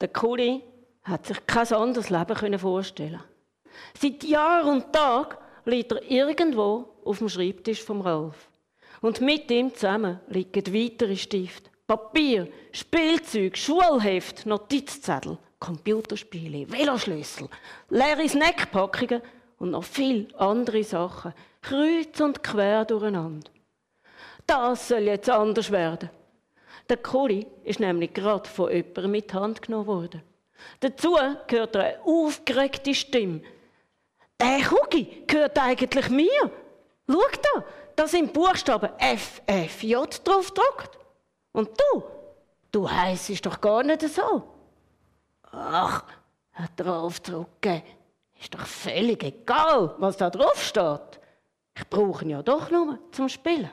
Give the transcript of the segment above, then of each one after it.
Der Kuli hat sich kein anderes Leben vorstellen. Seit Jahr und Tag liegt er irgendwo auf dem Schreibtisch vom Ralf. Und mit ihm zusammen liegen weitere Stifte, Papier, Spielzeug, Schulheft, Notizzettel, Computerspiele, Veloschlüssel, leere Snackpackungen und noch viele andere Sachen, kreuz und quer durcheinander. Das soll jetzt anders werden. Der Kuli ist nämlich gerade von jemandem mit die Hand genommen worden. Dazu gehört eine aufgeregte Stimme. Der Kugi gehört eigentlich mir. Schau da sind Buchstaben FFJ drauf gedruckt. Und du heissest doch gar nicht so. Ach, hat der Ralf zurückgegeben. Ist doch völlig egal, was da drauf steht. Ich brauche ihn ja doch nur zum Spielen.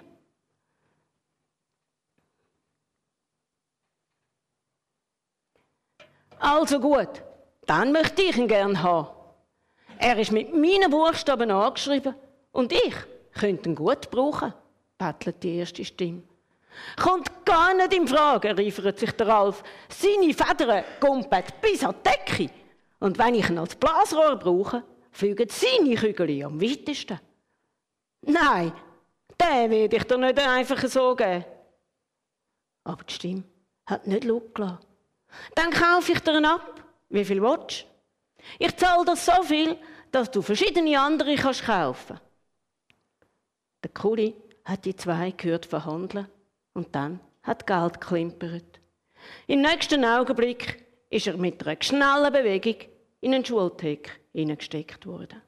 Also gut, dann möchte ich ihn gerne haben. Er ist mit meinen Buchstaben angeschrieben und ich könnte ihn gut brauchen, bettelt die erste Stimme. Kommt gar nicht in Frage, reifert sich der Ralf. Seine Federn gumpen bis an die Decke. Und wenn ich ihn als Blasrohr brauche, fliegen seine Kügel am weitesten. Nein, den werde ich dir nicht einfach so geben. Aber die Stimme hat nicht laut gelassen. Dann kaufe ich dir ihn ab. Wie viel willst du? Ich zahle dir so viel, dass du verschiedene andere kaufen kannst. Der Kuli hat die zwei gehört verhandeln und dann hat Geld geklimpert. Im nächsten Augenblick ist er mit einer schnellen Bewegung in einen Schultheke hineingesteckt worden.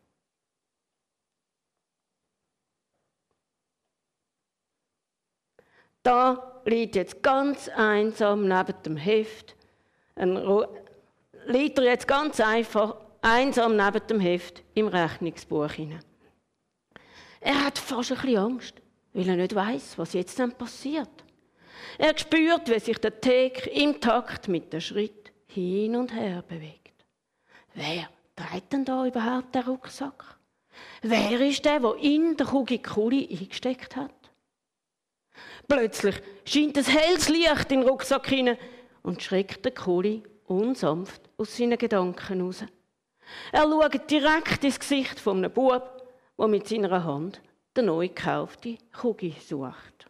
Da liegt jetzt ganz einsam neben dem Heft liegt er jetzt ganz einfach einsam neben dem Heft im Rechnungsbuch hinein. Er hat fast ein bisschen Angst, weil er nicht weiss, was jetzt dann passiert. Er spürt, wie sich der Theke im Takt mit dem Schritt hin und her bewegt. Wer trägt denn da überhaupt den Rucksack? Wer ist der in der Kuli eingesteckt hat? Plötzlich scheint ein helles Licht in den Rucksack hinein und schreckt der Kuli unsanft aus seinen Gedanken raus. Er schaut direkt ins Gesicht von einem Bub, der mit seiner Hand den neu gekauften Kugi sucht.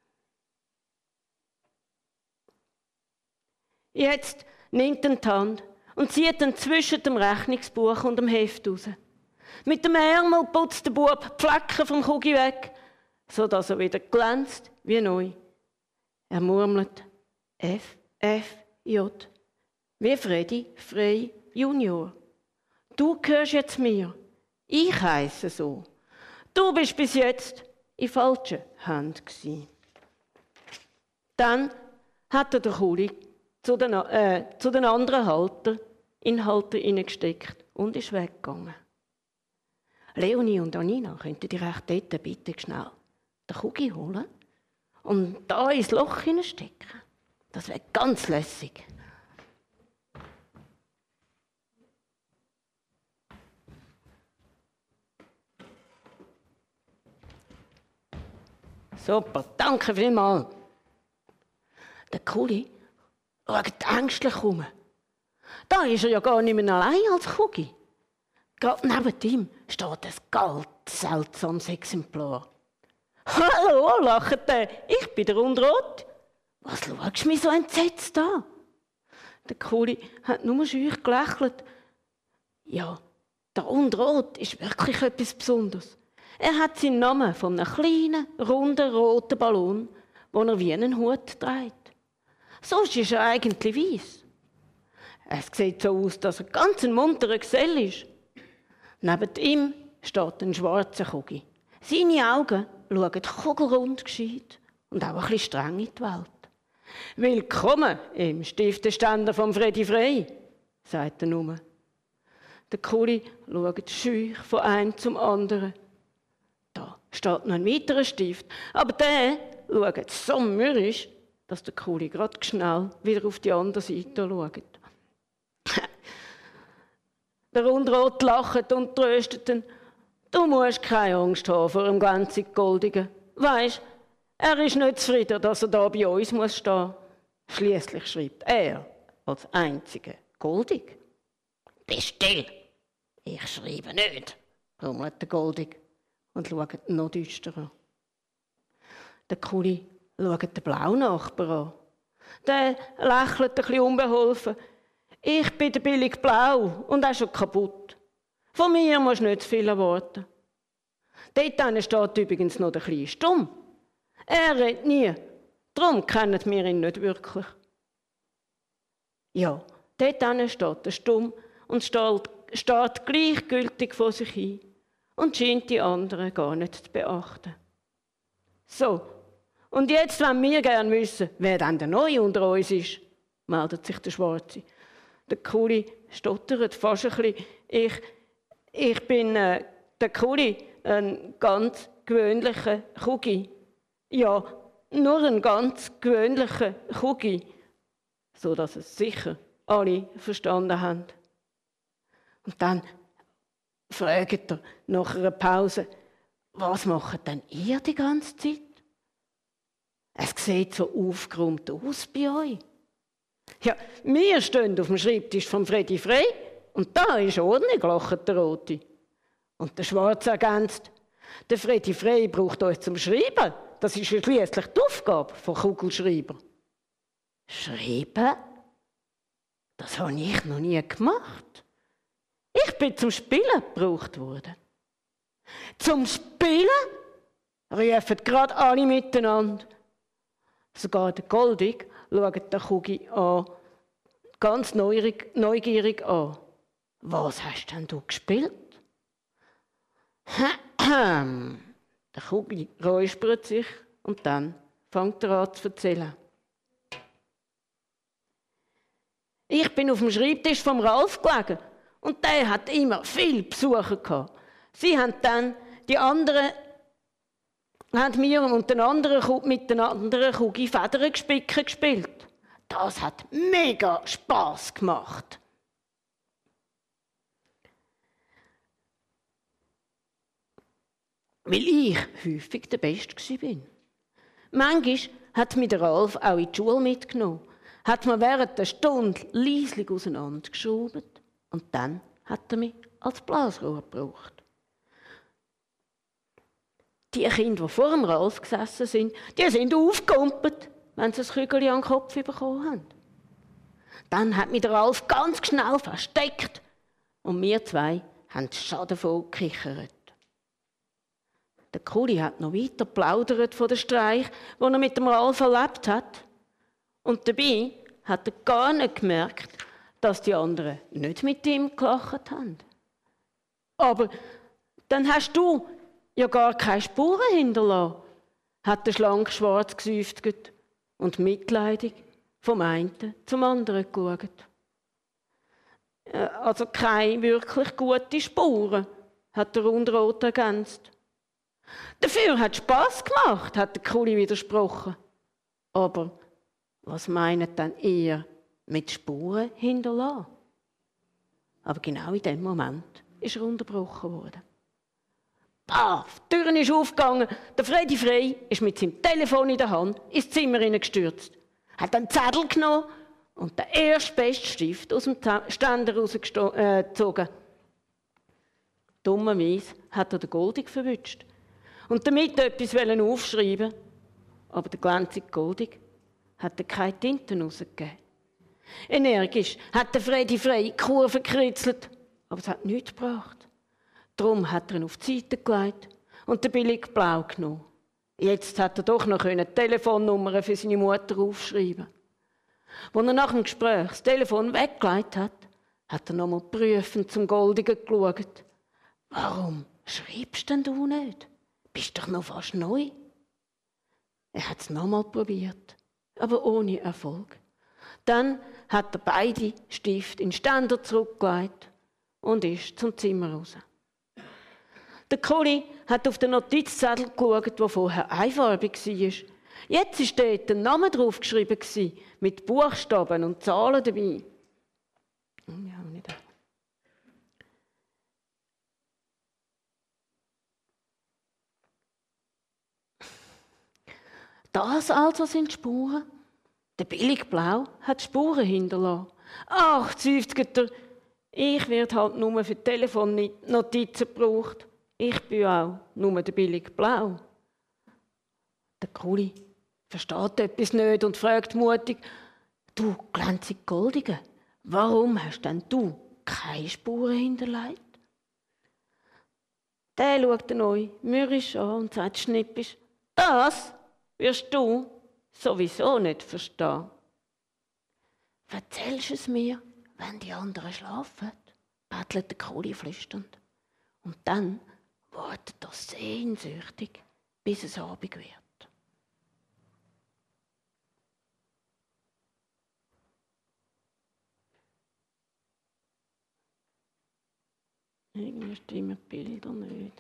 Jetzt nimmt er die Hand und zieht ihn zwischen dem Rechnungsbuch und dem Heft raus. Mit dem Ärmel putzt der Bub die Flecken vom Kugi weg, sodass er wieder glänzt wie neu. Er murmelt FFJ, wie Freddy Frey Junior. Du gehörst jetzt mir. Ich heisse so. Du bist bis jetzt in falschen Händen gewesen. Dann hat er den Kuli zu den anderen Halter in den Halter hineingesteckt und ist weggegangen. Leonie und Anina, könntet ihr euch dort bitte schnell den Kugi holen und da ins Loch hineinstecken? Das wäre ganz lässig. Super, danke vielmals. Der Kuli schaut ängstlich um. Da ist er ja gar nicht mehr allein als Kugi. Gerade neben ihm steht ein ganz seltsames Exemplar. Hallo, lacht er. Ich bin der Unrot. Was schaust du mich so entsetzt an? Der Kuli hat nur schüch gelächelt. Ja, der Unrot ist wirklich etwas Besonderes. Er hat seinen Namen von einem kleinen, runden, roten Ballon, den er wie einen Hut trägt. Sonst ist er eigentlich weiss. Es sieht so aus, dass er ganz ein munterer Gesell ist. Neben ihm steht ein schwarzer Kugi. Seine Augen schauen kugelrund gescheit und auch ein bisschen streng in die Welt. «Willkommen im Stifteständer von Freddy Frey», sagt er nur. Der Kuli schaut scheu von einem zum anderen. Da steht noch ein weiterer Stift, aber der schaut so mürrisch, dass der Kuli gerade schnell wieder auf die andere Seite schaut. Der Unrot lacht und tröstet ihn. Du musst keine Angst haben vor dem glänzig Goldigen. Weisst, er ist nicht zufrieden, dass er da bei uns stehen muss. Schliesslich schreibt er als einziger Goldig. Bist still! Ich schreibe nicht, brummelt der Goldig und schaut noch düster an. Der Kuli schaut den blauen Nachbar an. Der lächelt ein bisschen unbeholfen. Ich bin der billig Blau und auch schon kaputt. Von mir musst du nicht zu viel erwarten. Dort steht übrigens noch der kleine Stumm. Er redet nie, darum kennen wir ihn nicht wirklich. Ja, dort steht der Stumm und steht gleichgültig vor sich hin und scheint die anderen gar nicht zu beachten. So, und jetzt wollen wir gerne wissen, wer denn der Neue unter uns ist, meldet sich der Schwarze. Der Kuli stottert fast ein bisschen. Ich bin der Kuli, ein ganz gewöhnlicher Kugi. Ja, nur ein ganz gewöhnlicher Kugi. So dass es sicher alle verstanden haben. Und dann fragt er nach einer Pause, was macht denn ihr die ganze Zeit? Es sieht so aufgeräumt aus bei euch. Ja, wir stehen auf dem Schreibtisch von Freddy Frey und da ist Ordnung, lacht der Rote. Und der Schwarze ergänzt, der Freddy Frey braucht euch zum Schreiben. Das ist ja schliesslich die Aufgabe von Kugelschreiber. Schreiben? Das habe ich noch nie gemacht. Ich bin zum Spielen gebraucht worden. Zum Spielen? Rufen gerade alle miteinander. Sogar der Goldig schaut den Kugi an, ganz neugierig an. Was hast denn du gespielt? Der Kugi räuspert sich und dann fängt er an zu erzählen. Ich bin auf dem Schreibtisch vom Ralf gelegen und der hat immer viele Besucher gehabt. Sie haben dann die anderen haben mir und den anderen mit den anderen Kugi Federn gespicken gespielt. Das hat mega Spass gemacht. Weil ich häufig der Beste war. Manchmal hat mich der Ralf auch in die Schule mitgenommen, hat mir während der Stunde leislich auseinandergeschraubt und dann hat er mich als Blasrohr gebraucht. Die Kinder, die vor dem Ralf gesessen sind, die sind aufgekumpelt, wenn sie ein Kügelchen an den Kopf bekommen haben. Dann hat mich der Ralf ganz schnell versteckt und wir zwei haben schadenvoll gekichert. Der Kuli hat noch weiter geplaudert von den Streich, die er mit dem Ralf erlebt hat. Und dabei hat er gar nicht gemerkt, dass die anderen nicht mit ihm gelacht haben. Aber dann hast du ja gar keine Spuren hinterlassen, hat der schlank schwarz gesäuftet und mitleidig vom einen zum anderen geschaut. Also keine wirklich gute Spuren, hat der Rundrot ergänzt. Dafür hat es Spass gemacht, hat der Kuli widersprochen. Aber was meint denn ihr mit Spuren hinterlassen? Aber genau in dem Moment ist er unterbrochen worden. Die Tür ist aufgegangen. Der Freddy Frey ist mit seinem Telefon in der Hand ins Zimmer hineingestürzt, hat einen Zettel genommen und den erstbesten Stift aus dem Ständer rausgezogen. Dummerweise hat er den Goldig verwünscht und damit etwas aufschreiben. Aber der glänzige Goldig hat er keine Tinte rausgegeben. Energisch hat der Freddy Frey die Kurve gekritzelt, aber es hat nichts gebracht. Darum hat er ihn auf die Seite gelegt und den billig Blau genommen. Jetzt hat er doch noch die Telefonnummer für seine Mutter aufschreiben. Als er nach dem Gespräch das Telefon weggelegt hat, hat er nochmal prüfend zum Goldigen geschaut. Warum schreibst denn du nicht? Bist doch noch fast neu. Er hat es nochmal probiert, aber ohne Erfolg. Dann hat er beide Stifte in den Ständer zurückgelegt und ist zum Zimmer raus. Der Kuli hat auf den Notizzettel geschaut, der vorher einfarbig war. Jetzt war dort ein Name drauf geschrieben, mit Buchstaben und Zahlen dabei. Ja, nicht. Das also sind Spuren. Der billig Blau hat Spuren hinterlassen. Ach, seufzt er, ich werde halt nur für Telefonnotizen gebraucht. Ich bin auch nur der billige Blau. Der Kuli versteht etwas nicht und fragt mutig, du glänzig Goldige, warum hast denn du keine Spuren hinterlegt? Der schaut den neu mürrisch an und sagt schnippisch, das wirst du sowieso nicht verstehen. Erzählst du es mir, wenn die anderen schlafen? Bettelt der Kuli flüsternd. Und dann wartet er sehnsüchtig, bis es Abend wird. Irgendwie stimmen die Bilder nicht.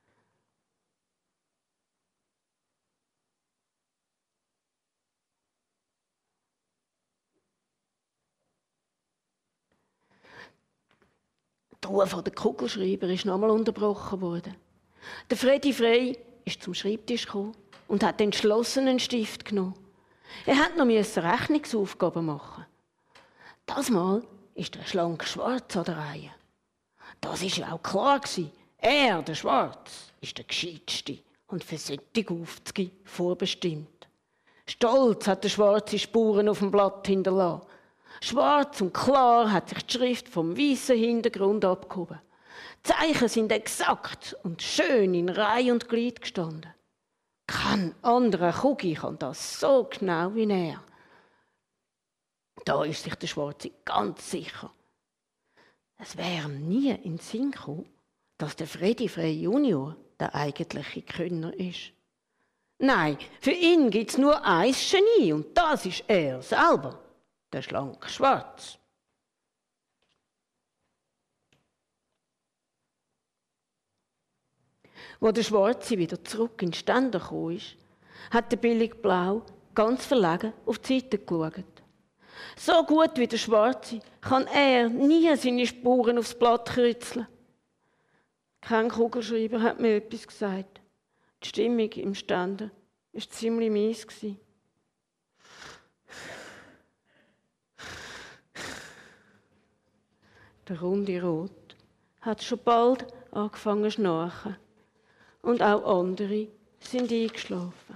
Die Ruhe von der Kugelschreiber ist nochmal unterbrochen worden. Der Freddy Frey ist zum Schreibtisch gekommen und hat entschlossen einen Stift genommen. Er musste noch Rechnungsaufgaben machen. Das Mal ist der schlank Schwarz an der Reihe. Das war ja auch klar. Er, der Schwarz, ist der Gescheitste und für solche Aufzüge vorbestimmt. Stolz hat der Schwarze Spuren auf dem Blatt hinterlassen. Schwarz und klar hat sich die Schrift vom weißen Hintergrund abgehoben. Die Zeichen sind exakt und schön in Reihe und Glied gestanden. Kein anderer Kugi kann das so genau wie er. Da ist sich der Schwarze ganz sicher. Es wäre ihm nie in den Sinn gekommen, dass der Freddy Frey Junior der eigentliche Könner ist. Nein, für ihn gibt es nur ein Genie und das ist er selber, der schlanke Schwarz. Als der Schwarze wieder zurück in den Ständer gekommen ist, hat der billige Blau ganz verlegen auf die Seite geschaut. So gut wie der Schwarze kann er nie seine Spuren aufs Blatt kritzeln. Kein Kugelschreiber hat mir etwas gesagt. Die Stimmung im Ständer war ziemlich mies. Der runde Rot hat schon bald angefangen zu schnarchen. Und auch andere sind eingeschlafen.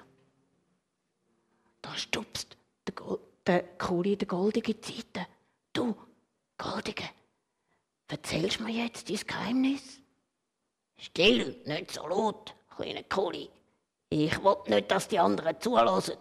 Da stupst der Kuli der Goldige Zeiten. Du, Goldige, erzählst du mir jetzt dein Geheimnis? Still, nicht so laut, kleiner Kuli. Ich will nicht, dass die anderen zuhören.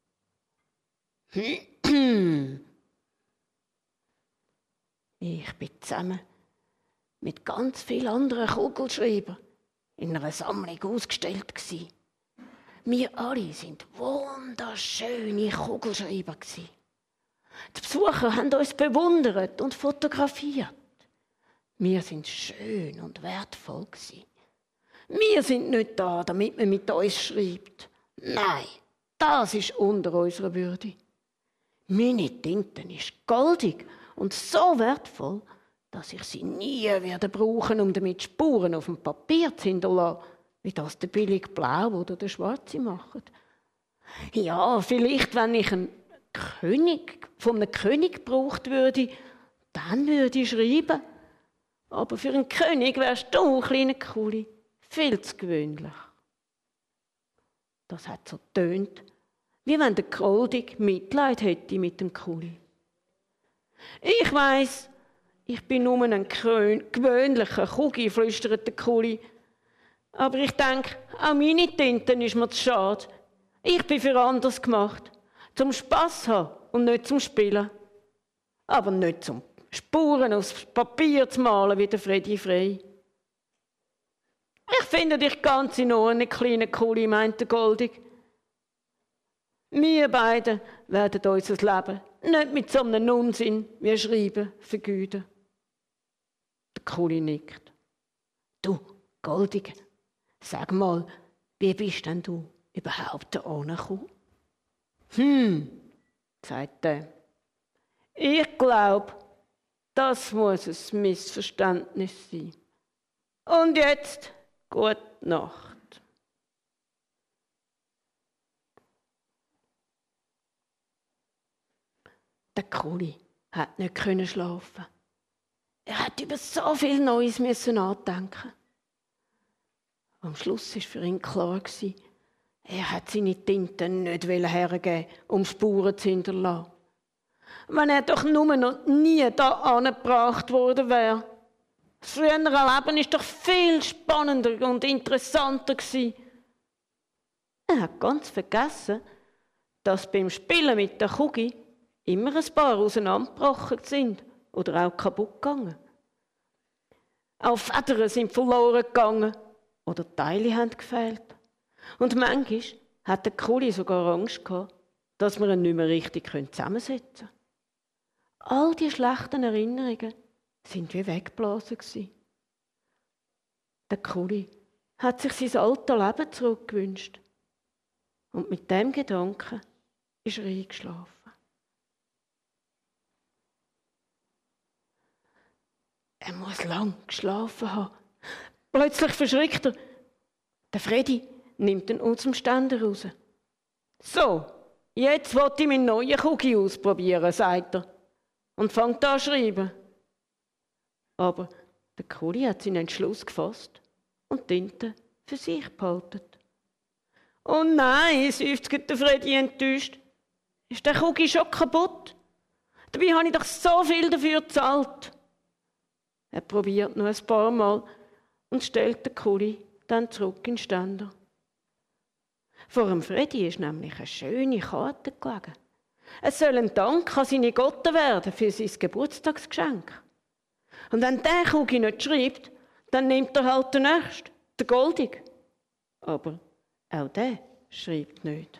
Ich bin zusammen mit ganz vielen anderen Kugelschreibern in einer Sammlung ausgestellt gsi. Wir alle sind wunderschöne Kugelschreiber gsi. Die Besucher haben uns bewundert und fotografiert. Wir sind schön und wertvoll gsi. Wir sind nicht da, damit man mit uns schreibt. Nein, das ist unter unserer Würde. Meine Tinte ist goldig und so wertvoll, dass ich sie nie werde brauchen, um damit Spuren auf dem Papier zu hinterlassen, wie das der billige Blau oder der Schwarze machen. Ja, vielleicht, wenn ich von einem König gebraucht würde, dann würde ich schreiben. Aber für einen König wärst du, kleiner Kuli, viel zu gewöhnlich. Das hat so getönt, wie wenn der Goldig Mitleid hätte mit dem Kuli. Ich weiss, ich bin nur ein gewöhnlicher Kugi, flüstert der Kuli. Aber ich denke, auch meine Tinten ist mir zu schade. Ich bin für anders gemacht. Zum Spass haben und nicht zum Spielen. Aber nicht zum Spuren aufs Papier zu malen wie der Freddy Frey. Ich finde dich ganz in Ordnung, kleiner Kuli, meint der Goldig. Wir beide werden unser Leben nicht mit so einem Unsinn wie Schreiben vergeuden. Der Kuli nickt. Du, Goldige, sag mal, wie bist denn du überhaupt da gekommen? Sagt er. Ich glaube, das muss ein Missverständnis sein. Und jetzt, gute Nacht. Der Kuli hat nicht können schlafen. Er hat über so viel Neues nachdenken. Am Schluss war für ihn klar, er hat seine Tinte nicht hergeben, um Spuren zu hinterlassen. Wenn er doch nur noch nie da angebracht worden wäre. Das frühere Leben war doch viel spannender und interessanter gewesen. Er hat ganz vergessen, dass beim Spielen mit der Kugel immer ein paar auseinandergebrochen sind oder auch kaputt gegangen. Auch Federn sind verloren gegangen oder Teile haben gefehlt. Und manchmal hat der Kuli sogar Angst gehabt, dass wir ihn nicht mehr richtig zusammensetzen können. All die schlechten Erinnerungen sind wie weggeblasen gewesen. Der Kuli hat sich sein altes Leben zurückgewünscht. Und mit dem Gedanken ist er eingeschlafen. Er muss lang geschlafen haben. Plötzlich verschrickt er. Der Freddy nimmt ihn aus dem Ständer raus. So, jetzt wollte ich meinen neuen Kugel ausprobieren, sagt er. Und fängt an zu schreiben. Aber der Kuli hat seinen Entschluss gefasst und die Tinte für sich behalten. Oh nein, seufzt der Freddy enttäuscht. Ist der Kugel schon kaputt? Dabei habe ich doch so viel dafür gezahlt. Er probiert noch ein paar Mal und stellt den Kuli dann zurück in den Ständer. Vor dem Freddy ist nämlich eine schöne Karte gelegen. Es soll ein Dank an seine Götter werden für sein Geburtstagsgeschenk. Und wenn der Kugel nicht schreibt, dann nimmt er halt den nächsten, den Goldig. Aber auch der schreibt nicht.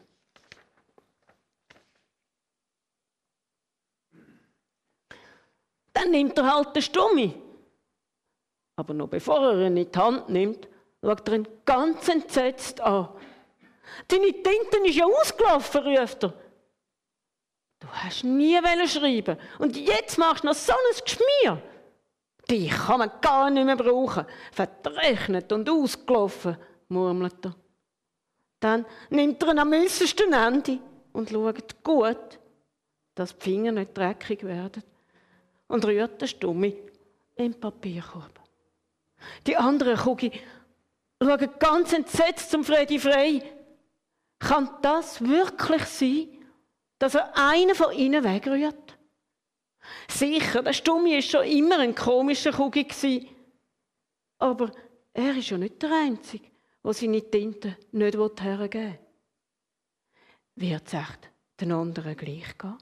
Dann nimmt er halt den Stummi. Aber noch bevor er ihn in die Hand nimmt, schaut er ihn ganz entsetzt an. Deine Tinte ist ja ausgelaufen, ruft er. Du hast nie schreiben und jetzt machst du noch so ein Geschmier. Die kann man gar nicht mehr brauchen. Verrechnet und ausgelaufen, murmelt er. Dann nimmt er ihn am äussersten Ende und schaut gut, dass die Finger nicht dreckig werden und rührt den Stummi in den Papierkorb. Die anderen Kugel schauen ganz entsetzt zum Freddy Frey. Kann das wirklich sein, dass er einen von ihnen wegrührt? Sicher, der Stummi war schon immer ein komischer Kugel gewesen. Aber er ist ja nicht der Einzige, der seine Tinte nicht hergeben will. Wird es echt den anderen gleich gehen?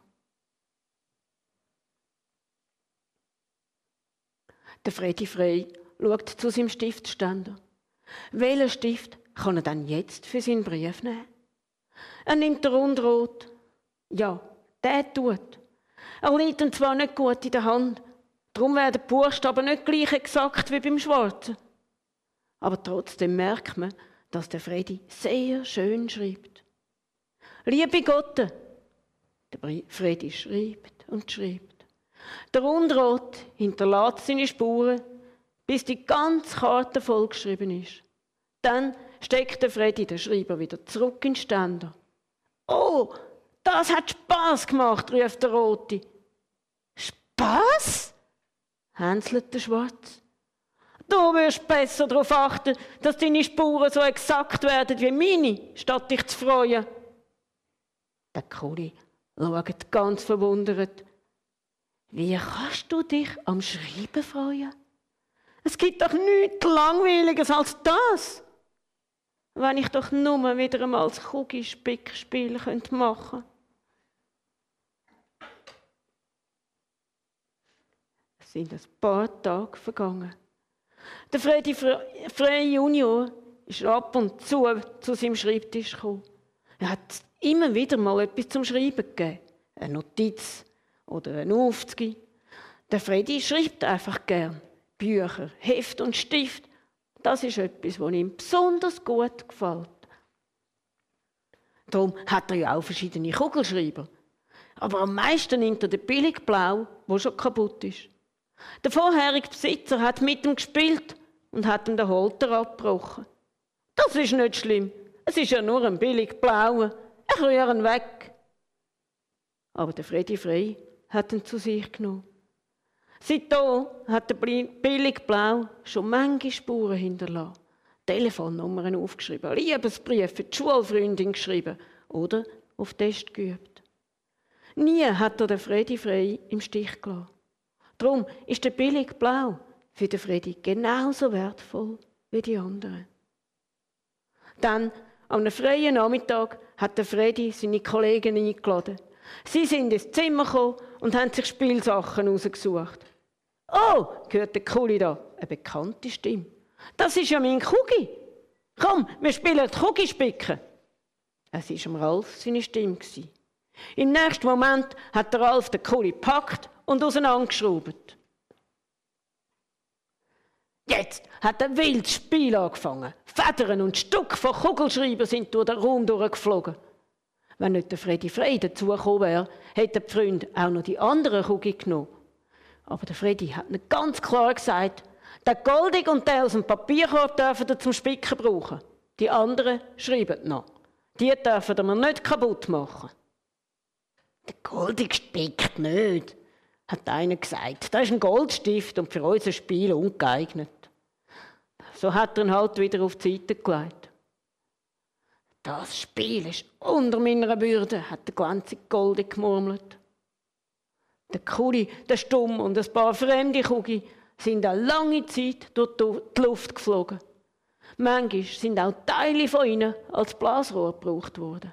Der Freddy Frey schaut zu seinem Stiftständer. Welchen Stift kann er dann jetzt für seinen Brief nehmen? Er nimmt den Rundrot. Ja, der tut. Er liegt ihn zwar nicht gut in der Hand, darum werden die Buchstaben nicht gleich exakt wie beim Schwarzen. Aber trotzdem merkt man, dass der Freddy sehr schön schreibt. Liebe Gotte, der Freddy schreibt und schreibt. Der Rundrot hinterlässt seine Spuren, bis die ganze Karte vollgeschrieben ist. Dann steckt der Freddy den Schreiber wieder zurück in den Ständer. Oh, das hat Spass gemacht, ruft der Rote. Spass? hänselt der Schwarz. Du wirst besser darauf achten, dass deine Spuren so exakt werden wie meine, statt dich zu freuen. Der Kuli schaut ganz verwundert. Wie kannst du dich am Schreiben freuen? Es gibt doch nichts Langweiliges als das. Wenn ich doch nur wieder einmal das Kugelspickspiel machen könnte. Es sind ein paar Tage vergangen. Der Freddy Frey Junior ist ab und zu seinem Schreibtisch gekommen. Er hat immer wieder mal etwas zum Schreiben gegeben. Eine Notiz oder ein Aufzug. Der Freddy schreibt einfach gern. Bücher, Heft und Stift. Das ist etwas, was ihm besonders gut gefällt. Darum hat er ja auch verschiedene Kugelschreiber. Aber am meisten nimmt er den Billigblau, der schon kaputt ist. Der vorherige Besitzer hat mit ihm gespielt und hat ihm den Holter abgebrochen. Das ist nicht schlimm. Es ist ja nur ein Billigblauer. Ich rühre ihn weg. Aber der Freddy Frey hat ihn zu sich genommen. Seitdem hat der Billig Blau schon manche Spuren hinterlassen. Telefonnummern aufgeschrieben, Liebesbriefe für die Schulfreundin geschrieben oder auf Test geübt. Nie hat er den Freddy frei im Stich gelassen. Darum ist der Billig Blau für den Freddy genauso wertvoll wie die anderen. Dann, am einem freien Nachmittag, hat der Freddy seine Kollegen eingeladen. Sie sind ins Zimmer gekommen und haben sich Spielsachen rausgesucht. «Oh!» hört der Kuli da, eine bekannte Stimme. «Das ist ja mein Kugi! Komm, wir spielen Kugispicken!» Es war Ralf seine Stimme. Im nächsten Moment hat der Ralf den Kuli gepackt und auseinandergeschraubt. Jetzt hat ein wildes Spiel angefangen. Federn und Stück von Kugelschreiber sind durch den Raum durchgeflogen. Wenn nicht der Freddy Frey dazugekommen wäre, hätten die Freunde auch noch die anderen Kugel genommen. Aber der Freddy hat nicht ganz klar gesagt, der Goldig und der aus dem Papierkorb dürfen ihr zum Spicken brauchen. Die anderen schreiben noch. Die dürfen wir nicht kaputt machen. Der Goldig spickt nicht, hat einer gesagt. Das ist ein Goldstift und für unser Spiel ungeeignet. So hat er ihn halt wieder auf die Seite gelegt. Das Spiel ist unter meiner Würde, hat der ganze Goldig gemurmelt. Der Kuli, der Stumm und ein paar fremde Kugi sind eine lange Zeit durch die Luft geflogen. Manchmal sind auch Teile von ihnen als Blasrohr gebraucht worden.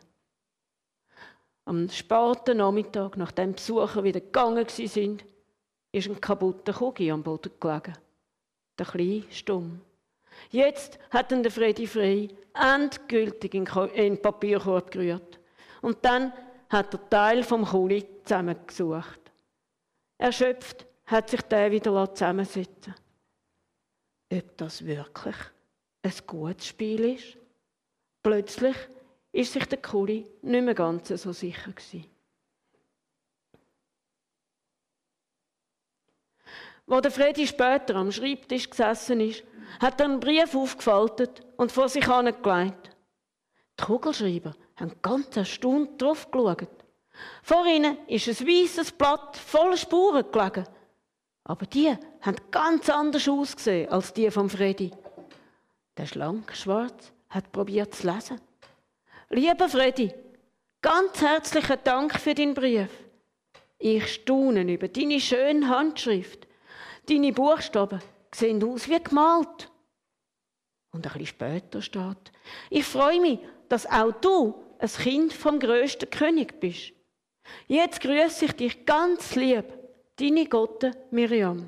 Am späten Nachmittag, nachdem die Besucher wieder gegangen waren, ist ein kaputter Kugi am Boden gelegen. Der kleine Stumm. Jetzt hat ihn der Freddy Frey endgültig in den Papierkorb gerührt. Und dann hat er Teil vom Kuli zusammengesucht. Erschöpft hat sich der wieder zusammensetzen. Ob das wirklich ein gutes Spiel ist? Plötzlich ist sich der Kuli nicht mehr ganz so sicher gewesen. Als der Freddy später am Schreibtisch gesessen ist, hat er einen Brief aufgefaltet und vor sich hingelegt. Die Kugelschreiber haben ganz erstaunt drauf geschaut. Vor ihnen ist ein weisses Blatt voller Spuren gelegen. Aber die haben ganz anders ausgesehen als die vom Freddy. Der schlanke Schwarz hat probiert zu lesen. Lieber Freddy, ganz herzlichen Dank für deinen Brief. Ich staune über deine schöne Handschrift. Deine Buchstaben sehen aus wie gemalt. Und ein bisschen später steht: Ich freue mich, dass auch du ein Kind vom grössten König bist. Jetzt grüße ich dich ganz lieb, deine Gotte Miriam.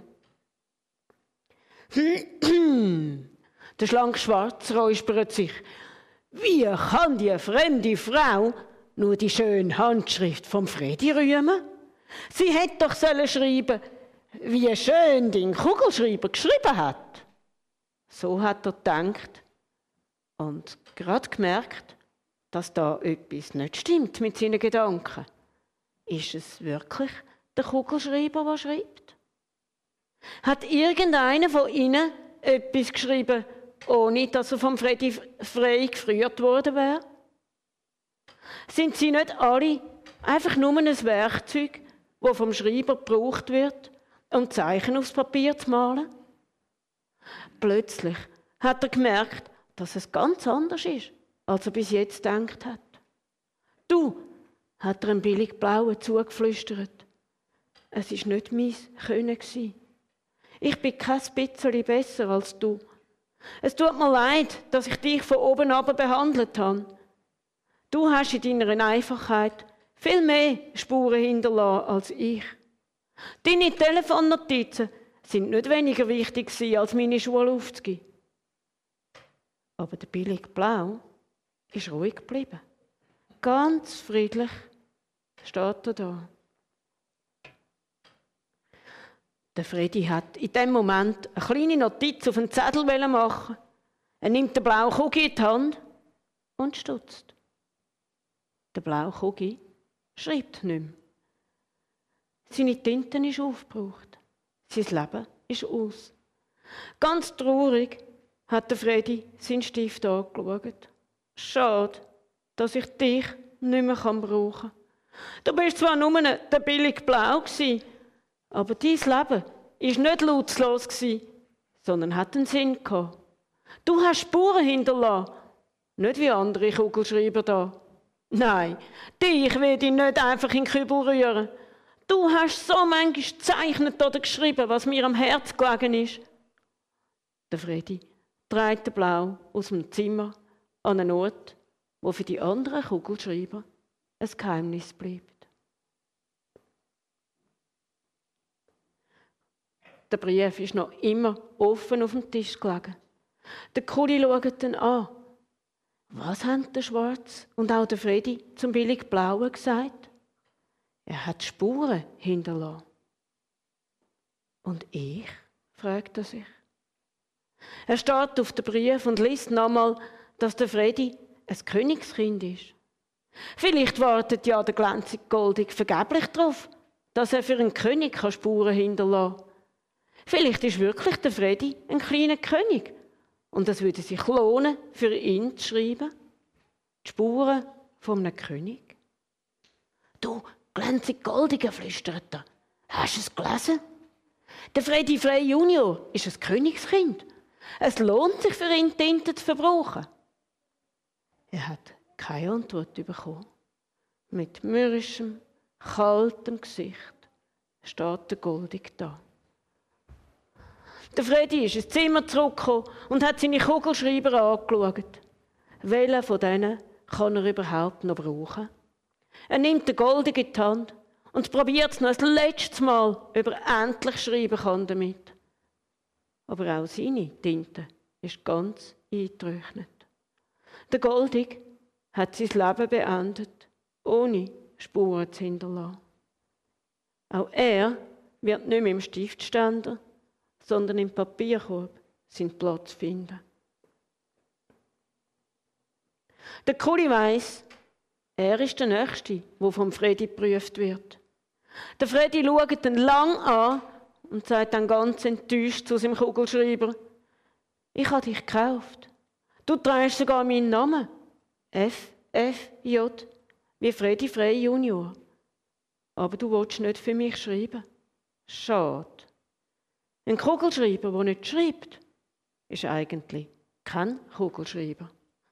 Der schlanke Schwarz räuspert sich. Wie kann die fremde Frau nur die schöne Handschrift vom Freddy rühmen? Sie hätte doch schreiben, wie schön dein Kugelschreiber geschrieben hat. So hat er gedacht und gerade gemerkt, dass da etwas nicht stimmt mit seinen Gedanken. Ist es wirklich der Kugelschreiber, der schreibt? Hat irgendeiner von ihnen etwas geschrieben, ohne dass er vom Freddy Frey geführt worden wäre? Sind sie nicht alle einfach nur ein Werkzeug, das vom Schreiber gebraucht wird, um Zeichen aufs Papier zu malen? Plötzlich hat er gemerkt, dass es ganz anders ist, als er bis jetzt gedacht hat. Du, hat er einem billig Blauen zugeflüstert. Es war nicht mein Können. Ich bin kein bisschen besser als du. Es tut mir leid, dass ich dich von oben ab behandelt habe. Du hast in deiner Einfachheit viel mehr Spuren hinterlassen als ich. Deine Telefonnotizen sind nicht weniger wichtig als meine Schulaufzüge. Aber der billig Blau ist ruhig geblieben. Ganz friedlich steht er da. Der Freddy hat in dem Moment eine kleine Notiz auf einen Zettel machen. Er nimmt den blauen Kugi in die Hand und stutzt. Der blaue Kugi schreibt nicht mehr. Seine Tinte ist aufgebraucht. Sein Leben ist aus. Ganz traurig hat der Freddy seinen Stift angeschaut. Schade, dass ich dich nicht mehr brauchen kann. Du bist zwar nur der billig Blau gsi, aber dein Leben war nicht nutzlos gsi, sondern hat einen Sinn gehabt. Du hast Spuren hinterlassen, nicht wie andere Kugelschreiber da. Nein, dich will ich nicht einfach in den Kübel rühren. Du hast so manchmal gezeichnet oder geschrieben, was mir am Herz gelegen ist. Der Fredi trägt den Blau aus dem Zimmer an einen Ort, wo für die anderen Kugelschreiber ein Geheimnis bleibt. Der Brief ist noch immer offen auf dem Tisch gelegen. Der Kuli schaut ihn an. Was haben der Schwarz und auch der Fredi zum billig Blauen gesagt? Er hat Spuren hinterlassen. Und ich? Fragt er sich. Er starrt auf den Brief und liest nochmal, dass der Fredi ein Königskind ist. Vielleicht wartet ja der glänzige Goldig vergeblich darauf, dass er für einen König Spuren hinterlassen kann. Vielleicht ist wirklich der Fredi ein kleiner König und es würde sich lohnen, für ihn zu schreiben. Die Spuren von einem König. Du, glänzig Goldiger, flüstert er. Hast du es gelesen? Der Fredi Frey Junior ist ein Königskind. Es lohnt sich für ihn, Tinte zu verbrauchen. Er hat keine Antwort bekommen. Mit mürrischem, kaltem Gesicht steht der Goldig da. Der Fredi ist ins Zimmer zurückgekommen und hat seine Kugelschreiber angeschaut. Welchen von denen kann er überhaupt noch brauchen? Er nimmt den Goldig in die Hand und probiert es noch ein letztes Mal, ob er endlich schreiben kann damit. Aber auch seine Tinte ist ganz eingetrocknet. Der Goldig hat sein Leben beendet, ohne Spuren zu hinterlassen. Auch er wird nicht mehr im Stiftständer, sondern im Papierkorb seinen Platz finden. Der Kuli weiss, er ist der Nächste, der vom Fredi geprüft wird. Der Fredi schaut ihn lang an und sagt dann ganz enttäuscht zu seinem Kugelschreiber: Ich habe dich gekauft. Du trägst sogar meinen Namen. FFJ, wie Fredi Frey Junior. Aber du willst nicht für mich schreiben. Schade. Ein Kugelschreiber, der nicht schreibt, ist eigentlich kein Kugelschreiber.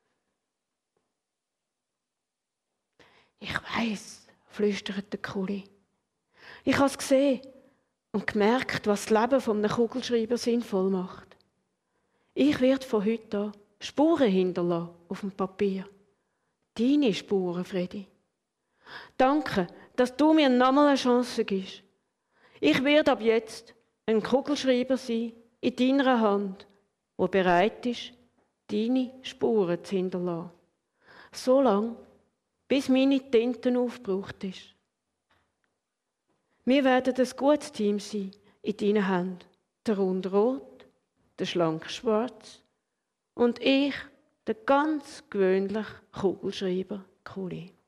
Ich weiss, flüstert der Kuli. Ich habe es gesehen und gemerkt, was das Leben von einem Kugelschreiber sinnvoll macht. Ich werde von heute an Spuren hinterlassen auf dem Papier. Deine Spuren, Fredi. Danke, dass du mir nochmal eine Chance gibst. Ich werde ab jetzt ein Kugelschreiber sein in deiner Hand, der bereit ist, deine Spuren zu hinterlassen. So lange, bis meine Tinte aufgebraucht ist. Wir werden ein gutes Team sein in deinen Händen. Der rundrot, der schlank schwarz und ich, der ganz gewöhnliche Kugelschreiber Kuli.